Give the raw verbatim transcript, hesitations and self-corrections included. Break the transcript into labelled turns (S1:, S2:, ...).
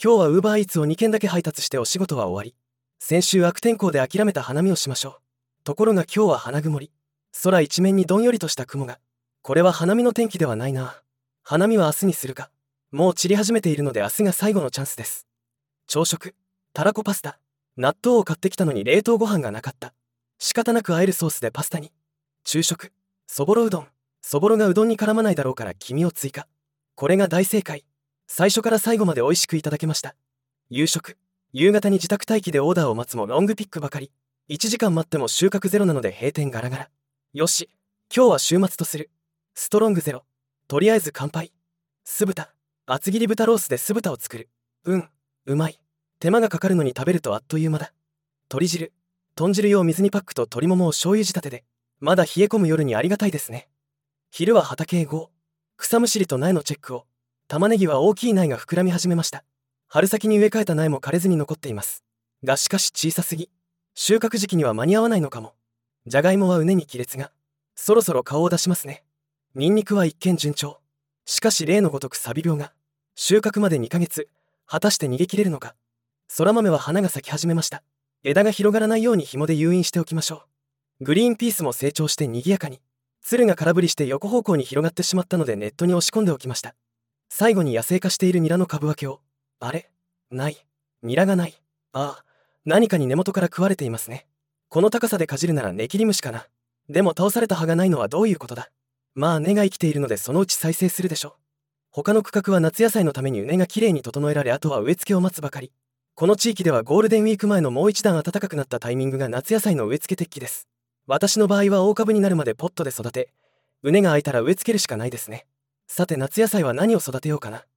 S1: 今日はウーバーイーツをにけんだけ配達してお仕事は終わり、先週悪天候で諦めた花見をしましょう。ところが今日は花曇り。空一面にどんよりとした雲が。これは花見の天気ではないな。花見は明日にするか。もう散り始めているので明日が最後のチャンスです。朝食、たらこパスタ。納豆を買ってきたのに冷凍ご飯がなかった。仕方なく和えるソースでパスタに。昼食、そぼろうどん。そぼろがうどんに絡まないだろうから黄身を追加。これが大正解。最初から最後まで美味しくいただけました。夕食、夕方に自宅待機でオーダーを待つもロングピックばかり。いちじかん待っても収穫ゼロなので閉店ガラガラ。よし、今日は週末とする。ストロングゼロ。とりあえず乾杯。酢豚、厚切り豚ロースで酢豚を作る。うん、うまい。手間がかかるのに食べるとあっという間だ。鶏汁、豚汁用水煮パックと鶏ももを醤油仕立てで。まだ冷え込む夜にありがたいですね。昼は畑へゴー。草むしりと苗のチェックを。玉ねぎは大きい苗が膨らみ始めました。春先に植え替えた苗も枯れずに残っています。がしかし小さすぎ。収穫時期には間に合わないのかも。じゃがいもは畝に亀裂が。そろそろ顔を出しますね。ニンニクは一見順調。しかし例のごとく錆病が。収穫までにかげつ。果たして逃げ切れるのか。そら豆は花が咲き始めました。枝が広がらないように紐で誘引しておきましょう。グリーンピースも成長して賑やかに。つるが空振りして横方向に広がってしまったのでネットに押し込んでおきました。最後に野生化しているニラの株分けを。あれ？ない。ニラがない。ああ、何かに根元から食われていますね。この高さでかじるならネキリムシかな。でも倒された葉がないのはどういうことだ。まあ根が生きているのでそのうち再生するでしょう。他の区画は夏野菜のために畝がきれいに整えられ、あとは植え付けを待つばかり。この地域ではゴールデンウィーク前のもう一段暖かくなったタイミングが夏野菜の植え付け適期です。私の場合は大株になるまでポットで育て、畝が空いたら植え付けるしかないですね。さて夏野菜は何を育てようかな。